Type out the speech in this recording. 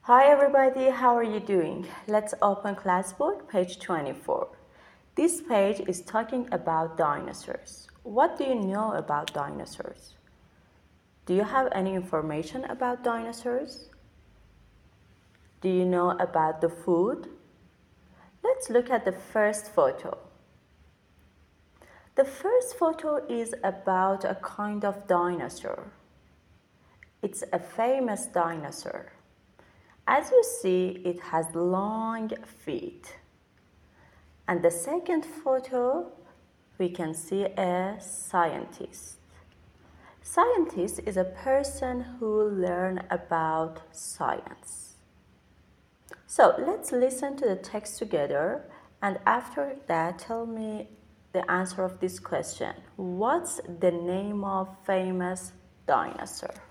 Hi everybody, how are you doing? Let's open Classbook, page 24. This page is talking about dinosaurs. What do you know about dinosaurs? Do you have any information about dinosaurs? Do you know about the food? Let's look at the first photo. The first photo is about a kind of dinosaur. It's a famous dinosaur. As you see, it has long feet. And the second photo, we can see a scientist. Scientist is a person who learns about science. So let's listen to the text together, and after that tell me the answer of this question. What's the name of famous dinosaur?